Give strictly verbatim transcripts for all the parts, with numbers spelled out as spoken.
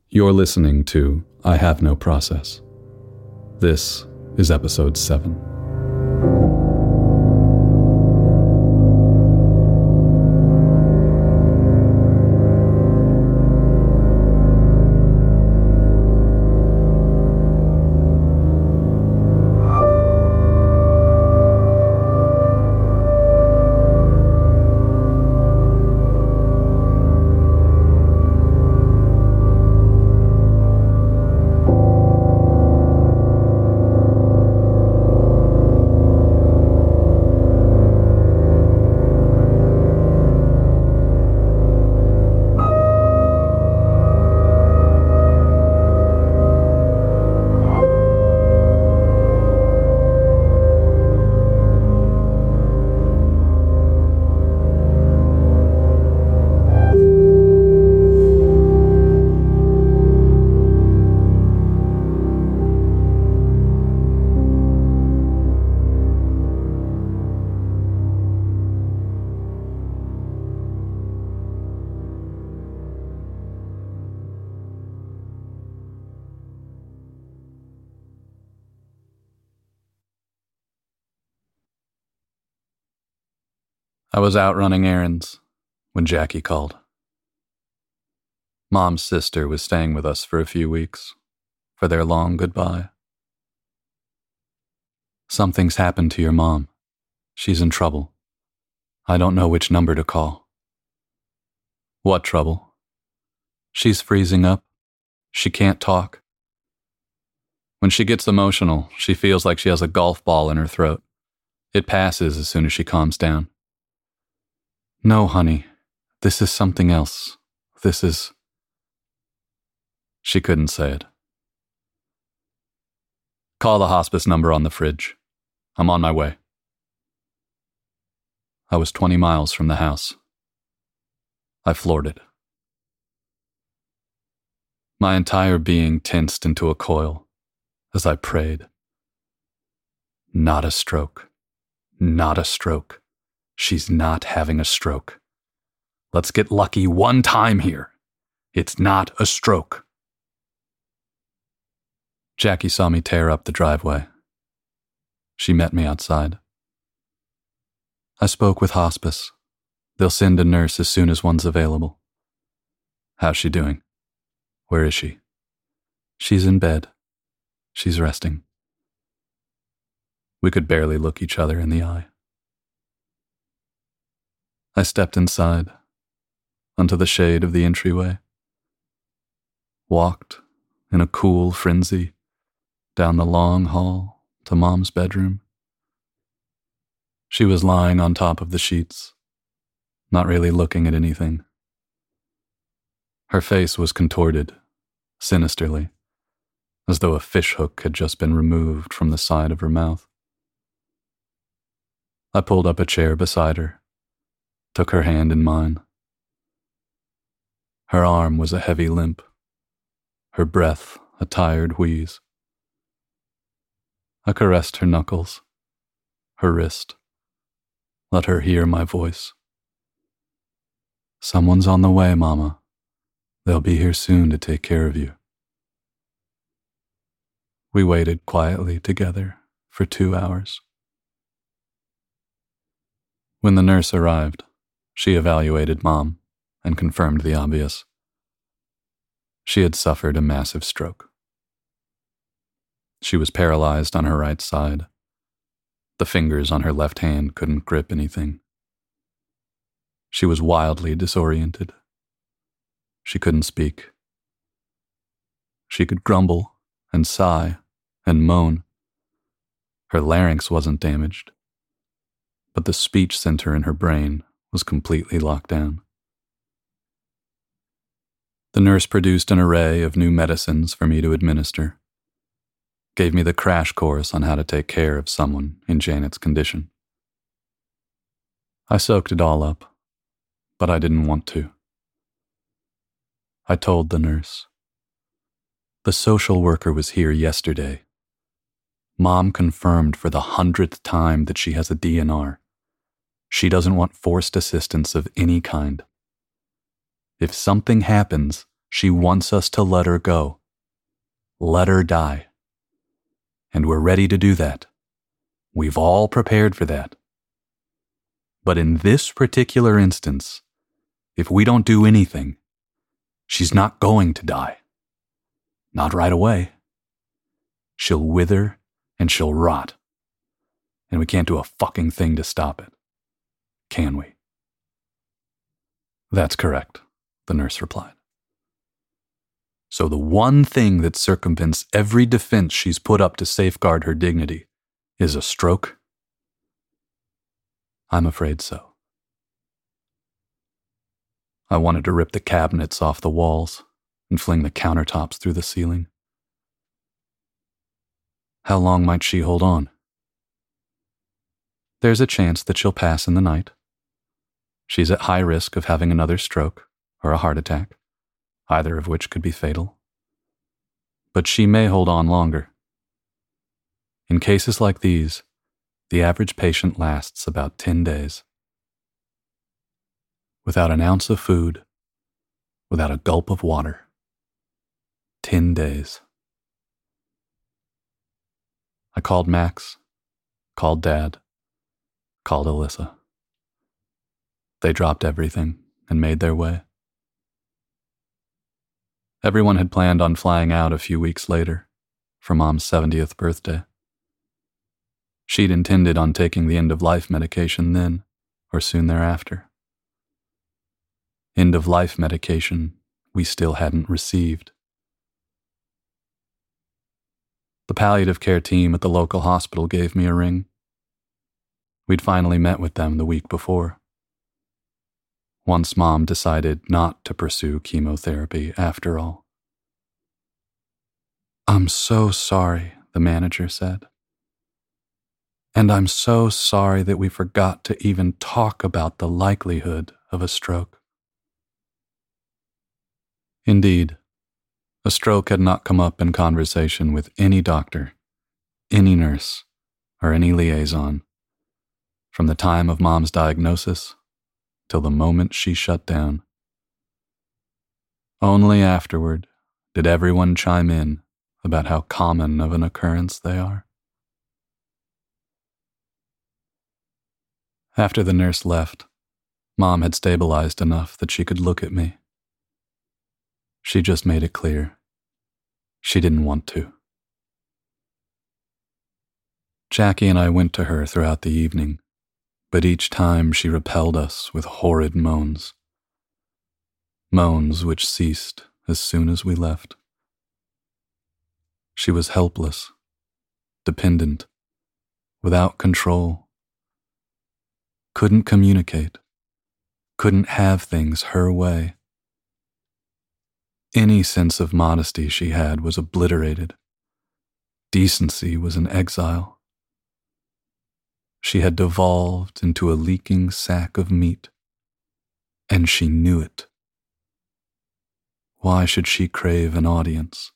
You're listening to I Have No Process. This is episode seven. I was out running errands when Jackie called. Mom's sister was staying with us for a few weeks for their long goodbye. "Something's happened to your mom. She's in trouble. I don't know which number to call." "What trouble?" "She's freezing up. She can't talk. When she gets emotional, she feels like she has a golf ball in her throat. It passes as soon as she calms down." "No, honey, this is something else. This is..." She couldn't say it. "Call the hospice number on the fridge. I'm on my way." I was twenty miles from the house. I floored it. My entire being tensed into a coil as I prayed. Not a stroke. Not a stroke. She's not having a stroke. Let's get lucky one time here. It's not a stroke. Jackie saw me tear up the driveway. She met me outside. "I spoke with hospice. They'll send a nurse as soon as one's available." "How's she doing? Where is she?" "She's in bed. She's resting." We could barely look each other in the eye. I stepped inside, onto the shade of the entryway, walked in a cool frenzy down the long hall to Mom's bedroom. She was lying on top of the sheets, not really looking at anything. Her face was contorted, sinisterly, as though a fishhook had just been removed from the side of her mouth. I pulled up a chair beside her, took her hand in mine. Her arm was a heavy limp, her breath a tired wheeze. I caressed her knuckles, her wrist, let her hear my voice. "Someone's on the way, Mama. They'll be here soon to take care of you." We waited quietly together for two hours. When the nurse arrived, she evaluated Mom and confirmed the obvious. She had suffered a massive stroke. She was paralyzed on her right side. The fingers on her left hand couldn't grip anything. She was wildly disoriented. She couldn't speak. She could grumble and sigh and moan. Her larynx wasn't damaged, but the speech center in her brain was completely locked down. The nurse produced an array of new medicines for me to administer, gave me the crash course on how to take care of someone in Janet's condition. I soaked it all up, but I didn't want to. I told the nurse. "The social worker was here yesterday. Mom confirmed for the hundredth time that she has a D N R. She doesn't want forced assistance of any kind. If something happens, She wants us to let her go. Let her die. And we're ready to do that. We've all prepared for that. But in this particular instance, if we don't do anything, she's not going to die. Not right away. She'll wither and she'll rot. And we can't do a fucking thing to stop it. Can we? That's correct, the nurse replied. So the one thing that circumvents every defense she's put up to safeguard her dignity is a stroke? I'm afraid so. I wanted to rip the cabinets off the walls and fling the countertops through the ceiling. How long might she hold on? There's a chance that she'll pass in the night. She's at high risk of having another stroke or a heart attack, either of which could be fatal. But she may hold on longer. In cases like these, the average patient lasts about ten days. Without an ounce of food, without a gulp of water. Ten days. I called Max, called Dad, called Alyssa. They dropped everything and made their way. Everyone had planned on flying out a few weeks later, for Mom's seventieth birthday. She'd intended on taking the end-of-life medication then, or soon thereafter. End-of-life medication we still hadn't received. The palliative care team at the local hospital gave me a ring. We'd finally met with them the week before. Once Mom decided not to pursue chemotherapy after all. "I'm so sorry," the manager said. "And I'm so sorry that we forgot to even talk about the likelihood of a stroke." Indeed, a stroke had not come up in conversation with any doctor, any nurse, or any liaison, from the time of Mom's diagnosis till the moment she shut down. Only afterward did everyone chime in about how common of an occurrence they are. After the nurse left, Mom had stabilized enough that she could look at me. She just made it clear she didn't want to. Jackie and I went to her throughout the evening, but each time she repelled us with horrid moans. Moans which ceased as soon as we left. She was helpless, dependent, without control. Couldn't communicate, couldn't have things her way. Any sense of modesty she had was obliterated. Decency was in exile. She had devolved into a leaking sack of meat, and she knew it. Why should she crave an audience?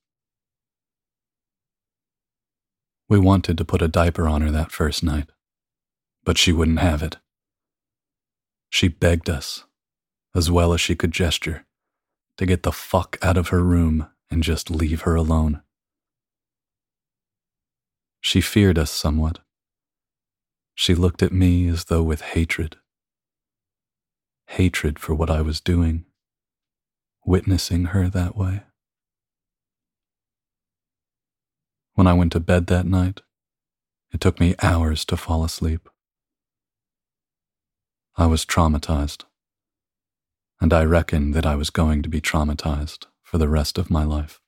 We wanted to put a diaper on her that first night, but she wouldn't have it. She begged us, as well as she could gesture, to get the fuck out of her room and just leave her alone. She feared us somewhat. She looked at me as though with hatred. Hatred for what I was doing, witnessing her that way. When I went to bed that night, it took me hours to fall asleep. I was traumatized. And I reckoned that I was going to be traumatized for the rest of my life.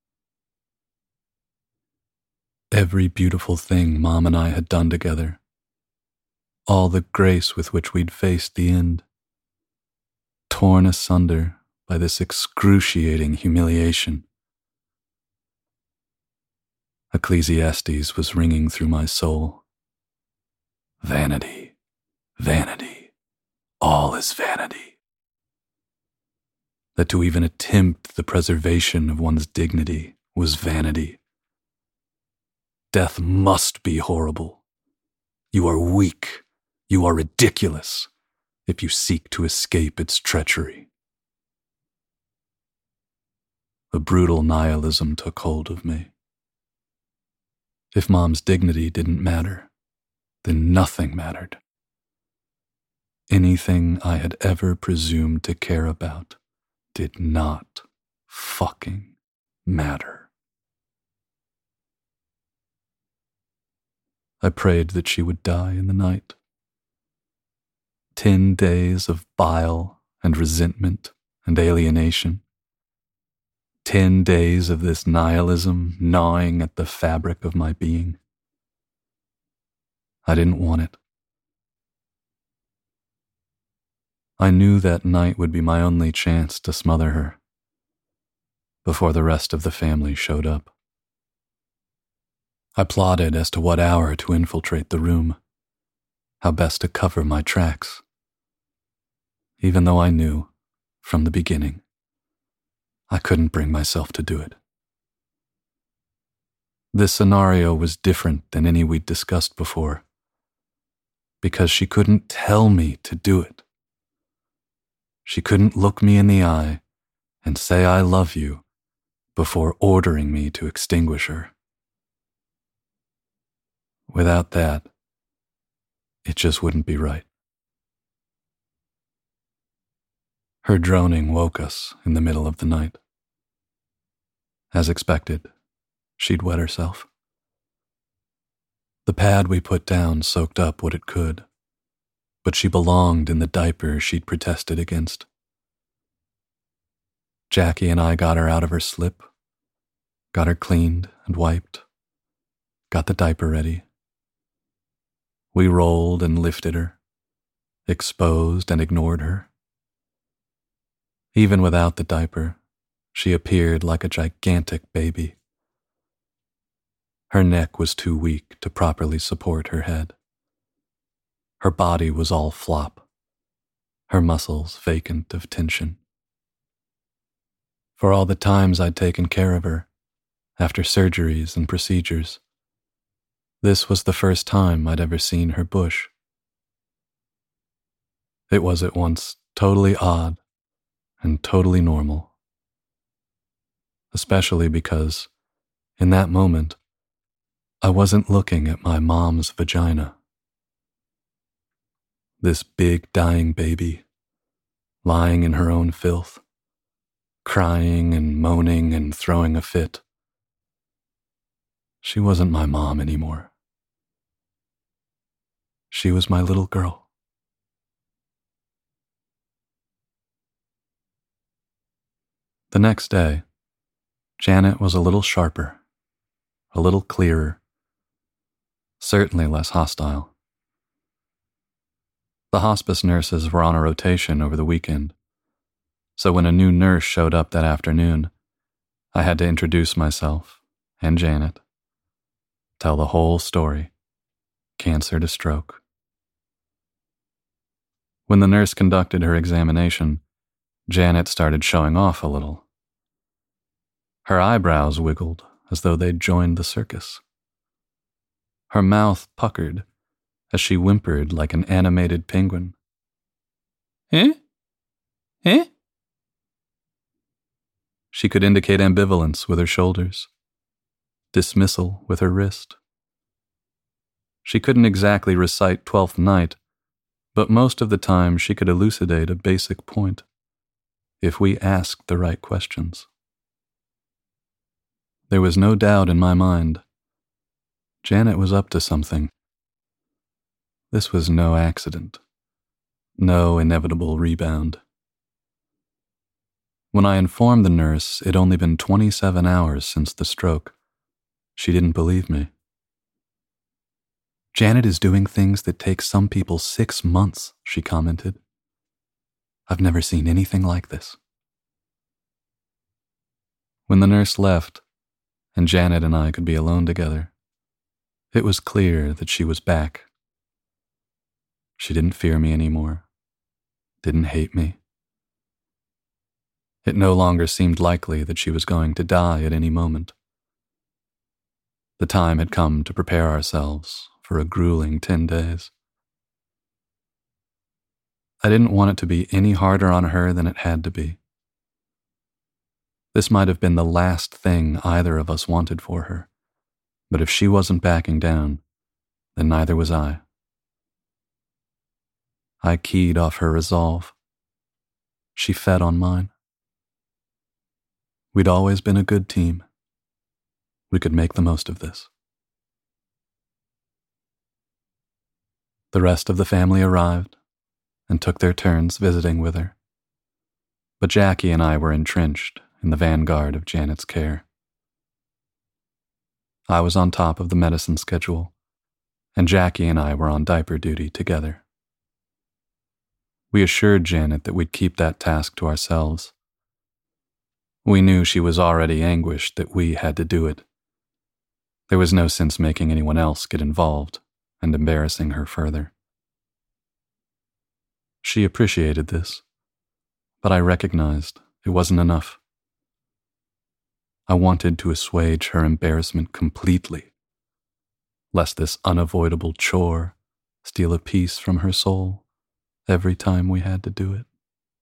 Every beautiful thing Mom and I had done together, all the grace with which we'd faced the end, torn asunder by this excruciating humiliation. Ecclesiastes was ringing through my soul. Vanity, vanity, all is vanity. That to even attempt the preservation of one's dignity was vanity. Death must be horrible. You are weak, you are ridiculous, if you seek to escape its treachery. a brutal nihilism took hold of me. If Mom's dignity didn't matter, then nothing mattered. Anything I had ever presumed to care about did not fucking matter. I prayed that she would die in the night. Ten days of bile and resentment and alienation. Ten days of this nihilism gnawing at the fabric of my being. I didn't want it. I knew that night would be my only chance to smother her before the rest of the family showed up. I plotted as to what hour to infiltrate the room, how best to cover my tracks, even though I knew, from the beginning, I couldn't bring myself to do it. This scenario was different than any we'd discussed before, because she couldn't tell me to do it. She couldn't look me in the eye and say I love you before ordering me to extinguish her. Without that, it just wouldn't be right. Her droning woke us in the middle of the night. As expected, she'd wet herself. The pad we put down soaked up what it could, but she belonged in the diaper she'd protested against. Jackie and I got her out of her slip, got her cleaned and wiped, got the diaper ready. We rolled and lifted her, exposed and ignored her. Even without the diaper, she appeared like a gigantic baby. Her neck was too weak to properly support her head. Her body was all flop, her muscles vacant of tension. For all the times I'd taken care of her, after surgeries and procedures, this was the first time I'd ever seen her bush. It was at once totally odd and totally normal, especially because, in that moment, I wasn't looking at my mom's vagina. This big dying baby, lying in her own filth, crying and moaning and throwing a fit. She wasn't my mom anymore. She was my little girl. The next day, Janet was a little sharper, a little clearer, certainly less hostile. The hospice nurses were on a rotation over the weekend, so when a new nurse showed up that afternoon, I had to introduce myself and Janet, tell the whole story, cancer to stroke. When the nurse conducted her examination, Janet started showing off a little. Her eyebrows wiggled as though they'd joined the circus. Her mouth puckered as she whimpered like an animated penguin. Eh? Eh? She could indicate ambivalence with her shoulders, dismissal with her wrist. She couldn't exactly recite Twelfth Night, but most of the time she could elucidate a basic point, if we asked the right questions. There was no doubt in my mind. Janet was up to something. This was no accident, no inevitable rebound. When I informed the nurse it'd only been twenty-seven hours since the stroke, she didn't believe me. Janet is doing things that take some people six months, she commented. I've never seen anything like this. When the nurse left, and Janet and I could be alone together, it was clear that she was back. She didn't fear me anymore, didn't hate me. It no longer seemed likely that she was going to die at any moment. The time had come to prepare ourselves for a grueling ten days. I didn't want it to be any harder on her than it had to be. This might have been the last thing either of us wanted for her, but if she wasn't backing down, then neither was I. I keyed off her resolve. She fed on mine. We'd always been a good team. We could make the most of this. The rest of the family arrived and took their turns visiting with her, but Jackie and I were entrenched in the vanguard of Janet's care. I was on top of the medicine schedule, and Jackie and I were on diaper duty together. We assured Janet that we'd keep that task to ourselves. We knew she was already anguished that we had to do it. There was no sense making anyone else get involved and embarrassing her further. She appreciated this, but I recognized it wasn't enough. I wanted to assuage her embarrassment completely, lest this unavoidable chore steal a piece from her soul every time we had to do it.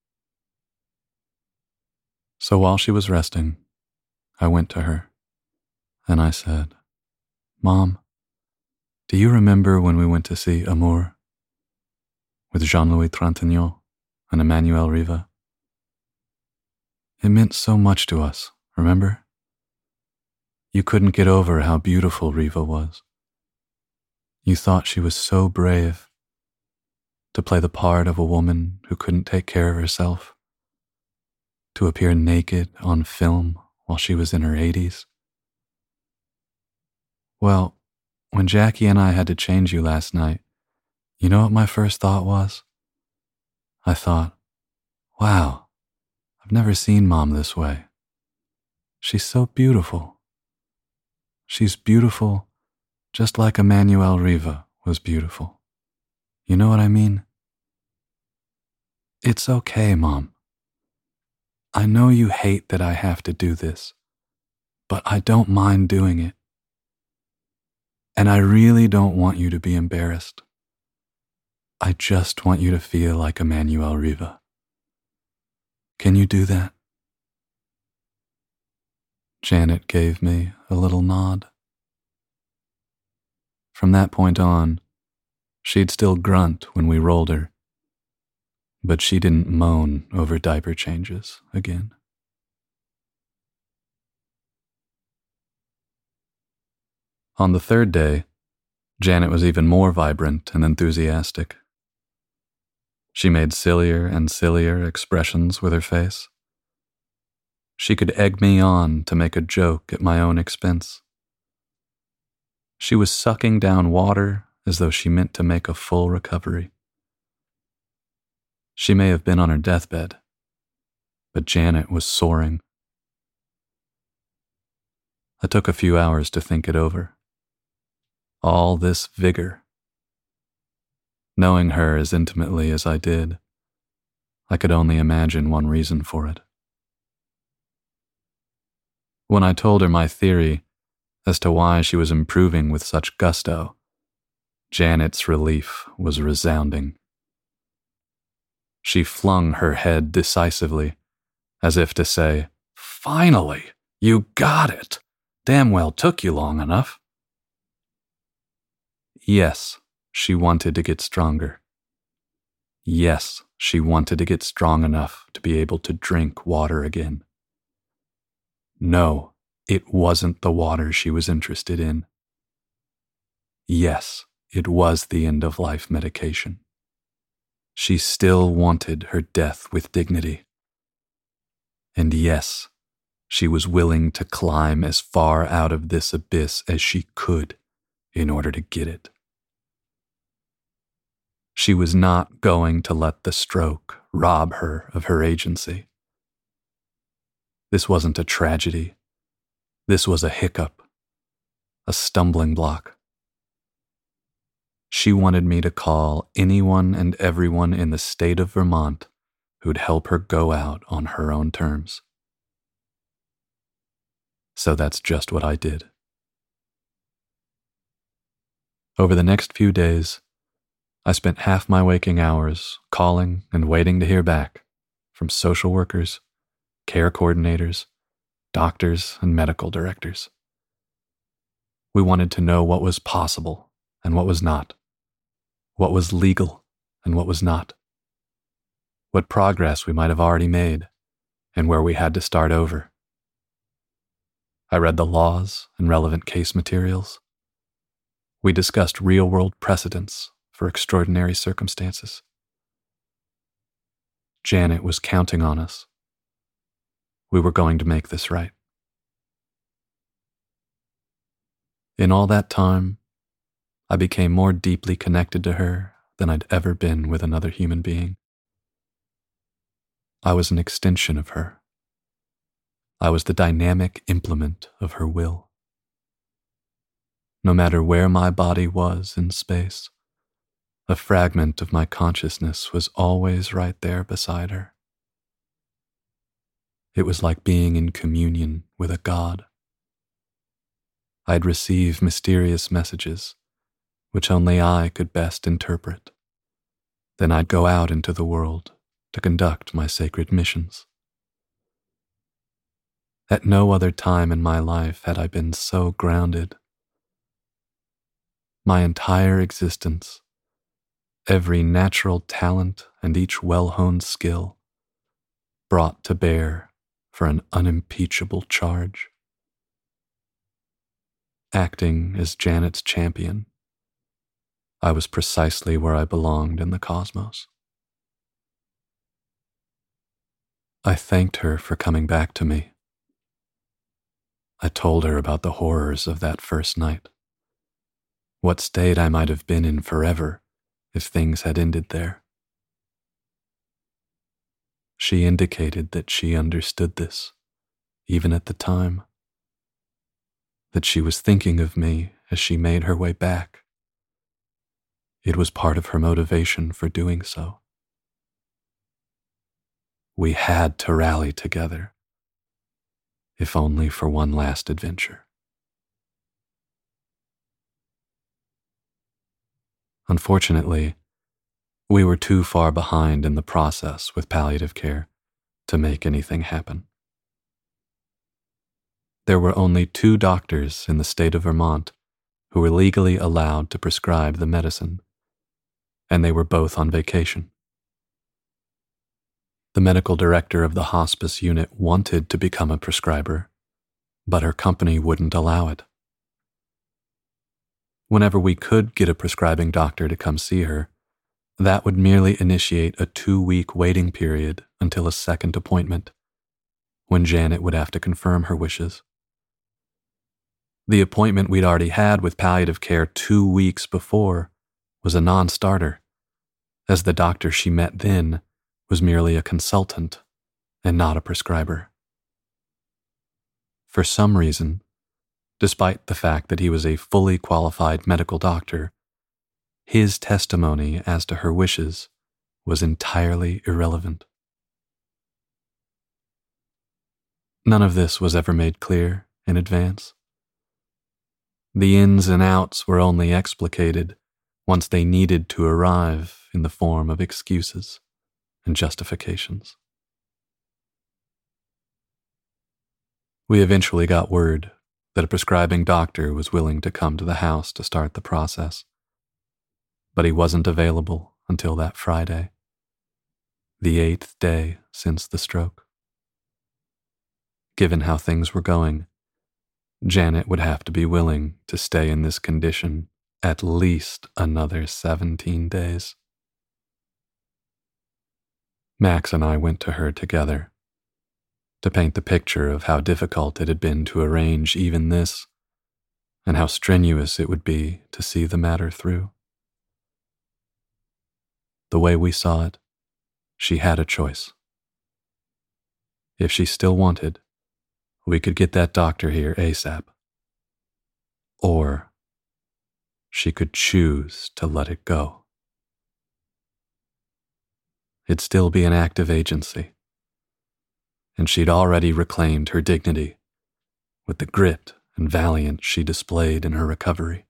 So while she was resting, I went to her, and I said, "Mom, do you remember when we went to see Amour with Jean-Louis Trintignant and Emmanuel Riva? It meant so much to us, remember? You couldn't get over how beautiful Riva was. You thought she was so brave to play the part of a woman who couldn't take care of herself, to appear naked on film while she was in her eighties. Well, when Jackie and I had to change you last night, you know what my first thought was? I thought, wow, I've never seen Mom this way. She's so beautiful. She's beautiful just like Emmanuel Riva was beautiful. You know what I mean? It's okay, Mom. I know you hate that I have to do this, but I don't mind doing it. And I really don't want you to be embarrassed. I just want you to feel like Emmanuel Riva. Can you do that?" Janet gave me a little nod. From that point on, she'd still grunt when we rolled her, but she didn't moan over diaper changes again. On the third day, Janet was even more vibrant and enthusiastic. She made sillier and sillier expressions with her face. She could egg me on to make a joke at my own expense. She was sucking down water as though she meant to make a full recovery. She may have been on her deathbed, but Janet was soaring. I took a few hours to think it over. All this vigor. Knowing her as intimately as I did, I could only imagine one reason for it. When I told her my theory as to why she was improving with such gusto, Janet's relief was resounding. She flung her head decisively, as if to say, "Finally, you got it. Damn well took you long enough." Yes, she wanted to get stronger. Yes, she wanted to get strong enough to be able to drink water again. No, it wasn't the water she was interested in. Yes, it was the end-of-life medication. She still wanted her death with dignity. And yes, she was willing to climb as far out of this abyss as she could in order to get it. She was not going to let the stroke rob her of her agency. This wasn't a tragedy. This was a hiccup, a stumbling block. She wanted me to call anyone and everyone in the state of Vermont who'd help her go out on her own terms. So that's just what I did. Over the next few days, I spent half my waking hours calling and waiting to hear back from social workers, care coordinators, doctors and medical directors. We wanted to know what was possible and what was not, what was legal and what was not, what progress we might have already made, and where we had to start over. I read the laws and relevant case materials. We discussed real-world precedents for extraordinary circumstances. Janet was counting on us. We were going to make this right. In all that time, I became more deeply connected to her than I'd ever been with another human being. I was an extension of her. I was the dynamic implement of her will. No matter where my body was in space, a fragment of my consciousness was always right there beside her. It was like being in communion with a god. I'd receive mysterious messages, which only I could best interpret. Then I'd go out into the world to conduct my sacred missions. At no other time in my life had I been so grounded. My entire existence, every natural talent and each well-honed skill, brought to bear for an unimpeachable charge. Acting as Janet's champion, I was precisely where I belonged in the cosmos. I thanked her for coming back to me. I told her about the horrors of that first night, what state I might have been in forever if things had ended there. She indicated that she understood this, even at the time, that she was thinking of me as she made her way back. It was part of her motivation for doing so. We had to rally together, if only for one last adventure. Unfortunately, we were too far behind in the process with palliative care to make anything happen. There were only two doctors in the state of Vermont who were legally allowed to prescribe the medicine, and they were both on vacation. The medical director of the hospice unit wanted to become a prescriber, but her company wouldn't allow it. Whenever we could get a prescribing doctor to come see her, that would merely initiate a two-week waiting period until a second appointment, when Janet would have to confirm her wishes. The appointment we'd already had with palliative care two weeks before was a non-starter, as the doctor she met then was merely a consultant and not a prescriber. For some reason, despite the fact that he was a fully qualified medical doctor, his testimony as to her wishes was entirely irrelevant. None of this was ever made clear in advance. The ins and outs were only explicated once they needed to arrive in the form of excuses and justifications. We eventually got word that a prescribing doctor was willing to come to the house to start the process, but he wasn't available until that Friday, the eighth day since the stroke. Given how things were going, Janet would have to be willing to stay in this condition at least another seventeen days. Max and I went to her together to paint the picture of how difficult it had been to arrange even this, and how strenuous it would be to see the matter through. The way we saw it, she had a choice. If she still wanted, we could get that doctor here ASAP. Or she could choose to let it go. It'd still be an active agency, and she'd already reclaimed her dignity with the grit and valiance she displayed in her recovery.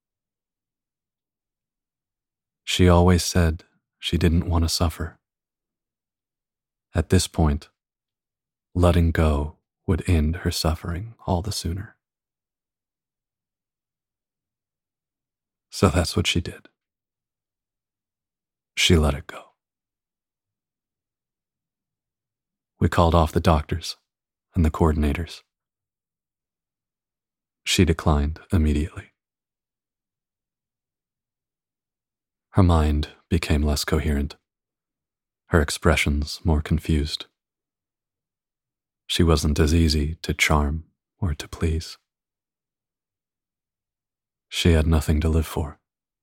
She always said she didn't want to suffer. At this point, letting go would end her suffering all the sooner. So that's what she did. She let it go. We called off the doctors and the coordinators. She declined immediately. Her mind became less coherent, her expressions more confused. She wasn't as easy to charm or to please. She had nothing to live for.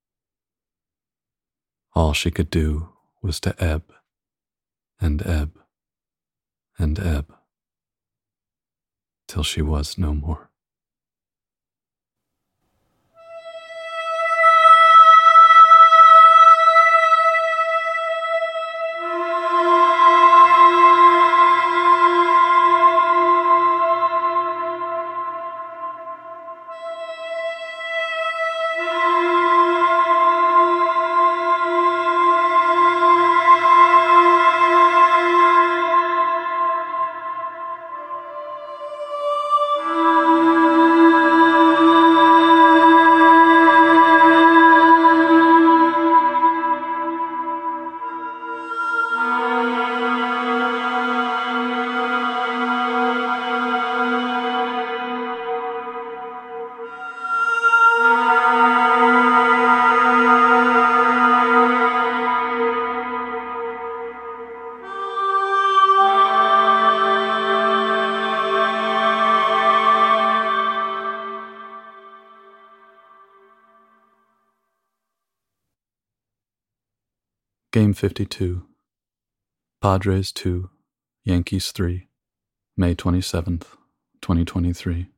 All she could do was to ebb and ebb and ebb till she was no more. Game fifty-two. Padres two, Yankees three, May twenty-seventh, twenty twenty-three.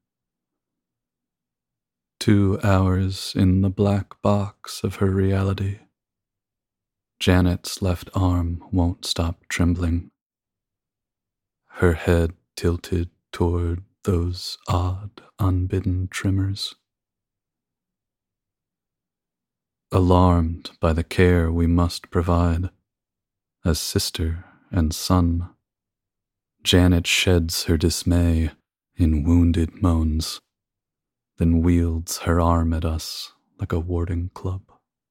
Two hours in the black box of her reality. Janet's left arm won't stop trembling. Her head tilted toward those odd, unbidden tremors. Alarmed by the care we must provide, as sister and son, Janet sheds her dismay in wounded moans, then wields her arm at us like a warding club.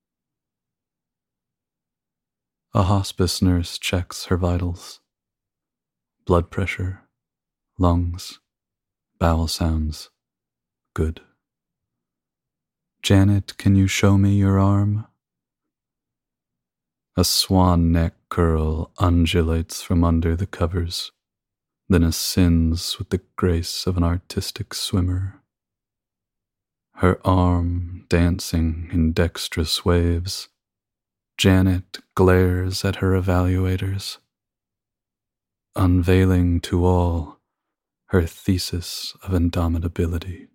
A hospice nurse checks her vitals. Blood pressure, lungs, bowel sounds, good. Janet, can you show me your arm? A swan neck curl undulates from under the covers, then ascends with the grace of an artistic swimmer. Her arm dancing in dexterous waves, Janet glares at her evaluators, unveiling to all her thesis of indomitability.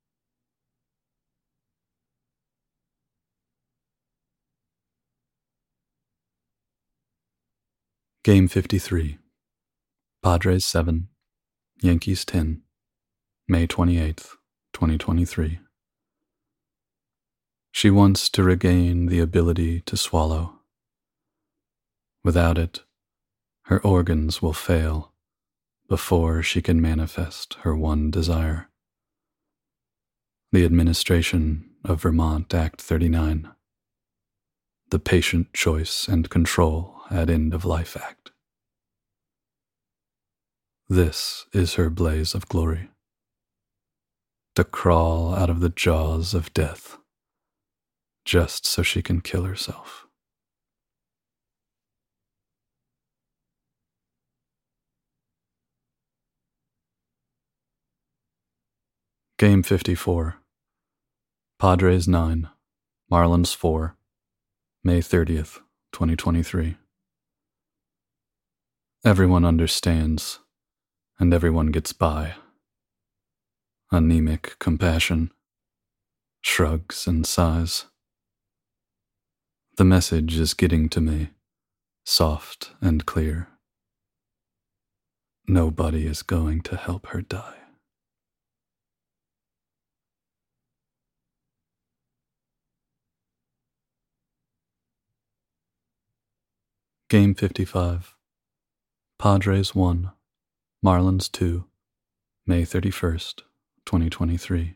Game fifty-three. Padres seven, Yankees ten, May twenty-eighth, twenty twenty-three. She wants to regain the ability to swallow. Without it, her organs will fail before she can manifest her one desire. The administration of Vermont Act thirty-nine. The Patient Choice and Control at End of Life Act. This is her blaze of glory. To crawl out of the jaws of death, just so she can kill herself. Game fifty-four. Padres nine, Marlins four, May thirtieth, twenty twenty-three. Everyone understands, and everyone gets by. Anemic compassion, shrugs and sighs. The message is getting to me, soft and clear. Nobody is going to help her die. Game fifty-five. Padres one, Marlins two, May thirty-first, twenty twenty-three.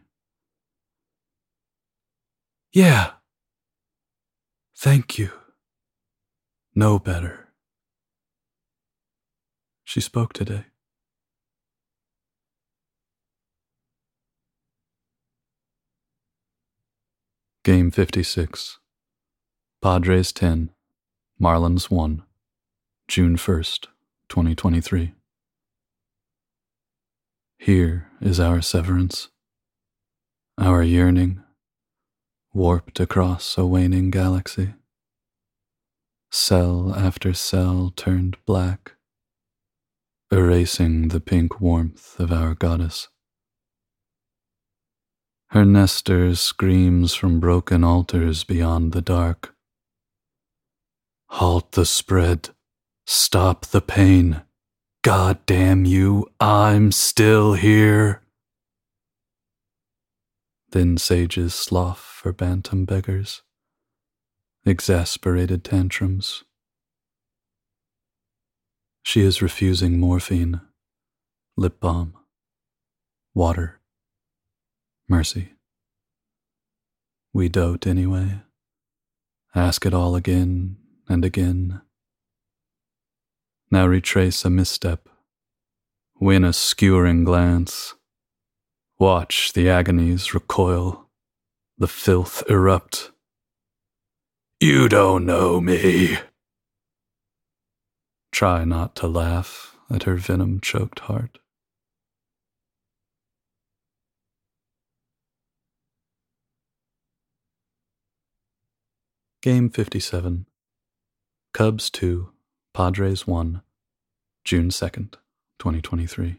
Yeah. Thank you. No better. She spoke today. Game fifty-six. Padres ten, Marlins one, June first, twenty twenty-three. Here is our severance, our yearning, warped across a waning galaxy. Cell after cell turned black, erasing the pink warmth of our goddess. Her Nestor screams from broken altars beyond the dark. Halt the spread. Stop the pain. God damn you, I'm still here. Then sages slough for bantam beggars. Exasperated tantrums. She is refusing morphine, lip balm, water, mercy. We dote anyway. Ask it all again and again. Now retrace a misstep. Win a skewering glance. Watch the agonies recoil, the filth erupt. You don't know me. Try not to laugh at her venom-choked heart. Game fifty-seven. Cubs two, Padres one, June second, twenty twenty-three.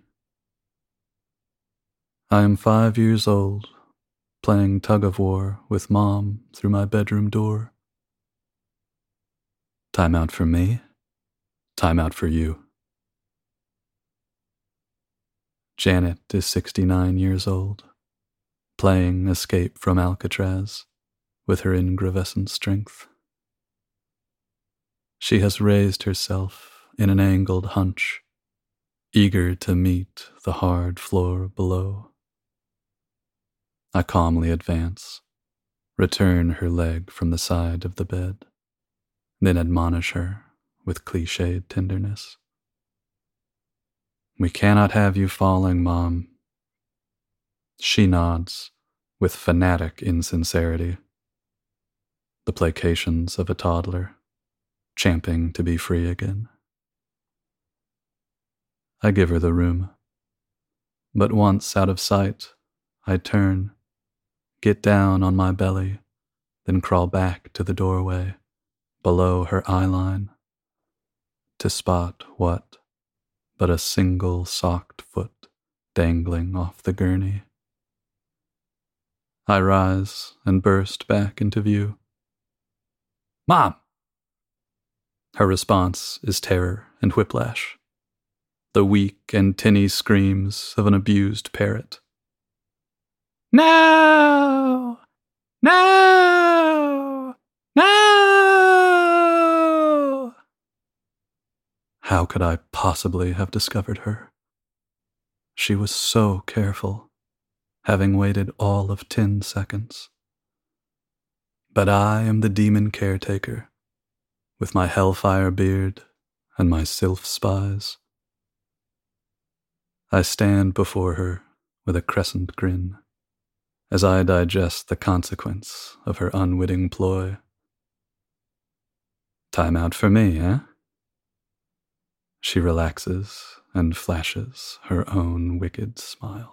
I am five years old, playing tug-of-war with Mom through my bedroom door. Time out for me, time out for you. Janet is sixty-nine years old, playing Escape from Alcatraz with her ingravescent strength. She has raised herself in an angled hunch, eager to meet the hard floor below. I calmly advance, return her leg from the side of the bed, then admonish her with cliched tenderness. We cannot have you falling, Mom. She nods with fanatic insincerity, the placations of a toddler, champing to be free again. I give her the room, but once out of sight, I turn, get down on my belly, then crawl back to the doorway, below her eyeline, to spot what but a single socked foot dangling off the gurney. I rise and burst back into view. Mom! Her response is terror and whiplash, the weak and tinny screams of an abused parrot. No! No! No! How could I possibly have discovered her? She was so careful, having waited all of ten seconds. But I am the demon caretaker, with my hellfire beard and my sylph spies. I stand before her with a crescent grin, as I digest the consequence of her unwitting ploy. Time out for me, eh? She relaxes and flashes her own wicked smile.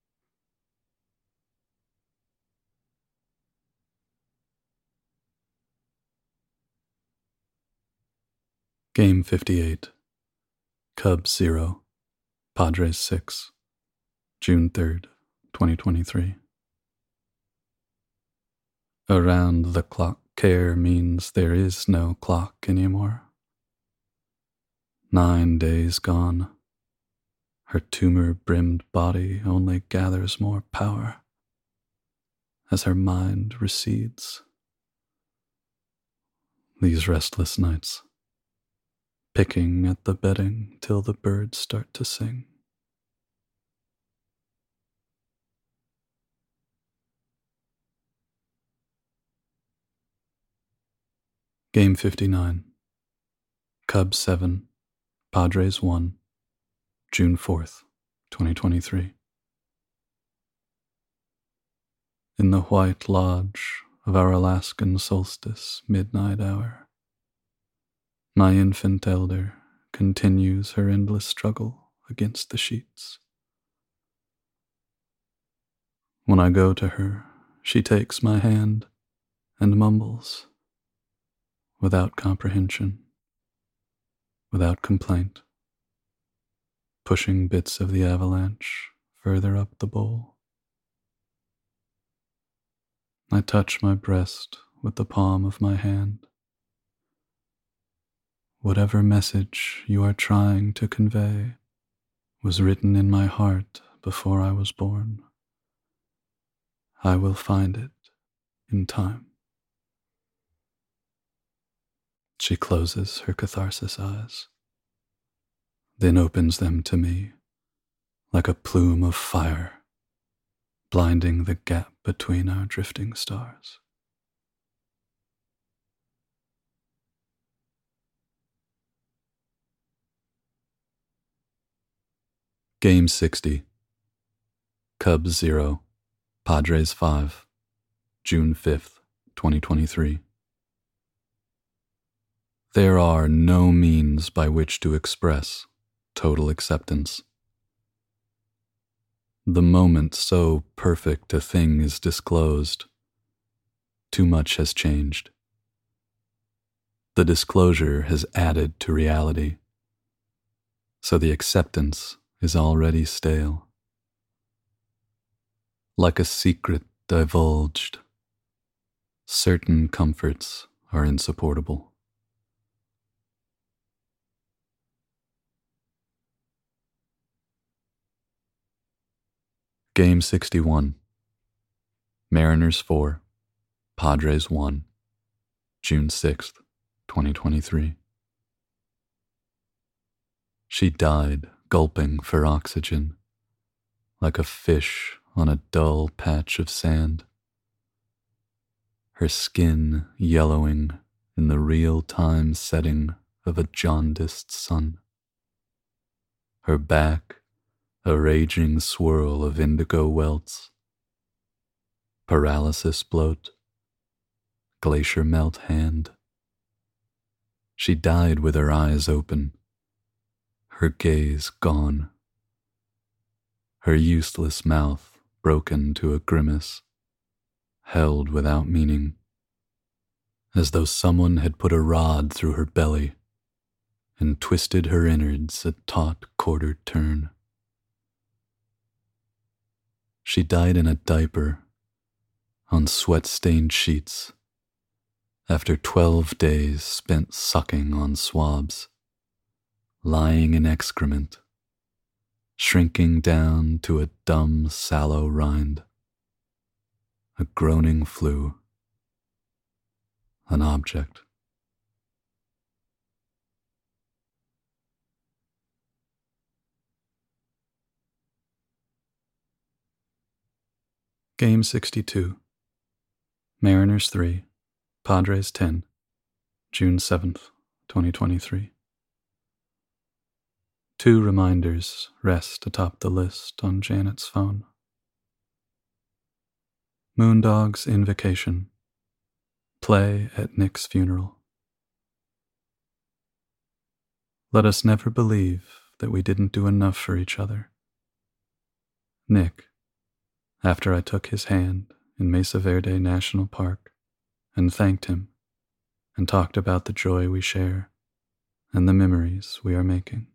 Game fifty-eight. Cubs zero, Padres six, June third, twenty twenty-three. Around the clock care means there is no clock anymore. Nine days gone. Her tumor-brimmed body only gathers more power as her mind recedes. These restless nights, picking at the bedding till the birds start to sing. Game fifty-nine. Cubs seven, Padres one, June fourth, twenty twenty-three. In the white lodge of our Alaskan solstice midnight hour, my infant elder continues her endless struggle against the sheets. When I go to her, she takes my hand and mumbles, without comprehension, without complaint, pushing bits of the avalanche further up the bowl. I touch my breast with the palm of my hand. Whatever message you are trying to convey was written in my heart before I was born. I will find it in time. She closes her catharsis eyes, then opens them to me like a plume of fire, blinding the gap between our drifting stars. Game sixty. Cubs zero, Padres five, June fifth, twenty twenty-three. There are no means by which to express total acceptance. The moment so perfect a thing is disclosed, too much has changed. The disclosure has added to reality, so the acceptance is already stale. Like a secret divulged, certain comforts are insupportable. Game sixty-one. Mariners four, Padres one, June sixth, twenty twenty-three. She died gulping for oxygen, like a fish on a dull patch of sand, her skin yellowing in the real-time setting of a jaundiced sun, her back a raging swirl of indigo welts, paralysis bloat, glacier melt hand. She died with her eyes open, her gaze gone, her useless mouth broken to a grimace, held without meaning, as though someone had put a rod through her belly and twisted her innards a taut quarter turn. She died in a diaper, on sweat-stained sheets, after twelve days spent sucking on swabs, lying in excrement, shrinking down to a dumb, sallow rind, a groaning flu, an object. Game sixty-two. Mariners three, Padres ten, June seventh, twenty twenty-three. Two reminders rest atop the list on Janet's phone. Moondog's invocation. Play at Nick's funeral. Let us never believe that we didn't do enough for each other. Nick, after I took his hand in Mesa Verde National Park and thanked him and talked about the joy we share and the memories we are making.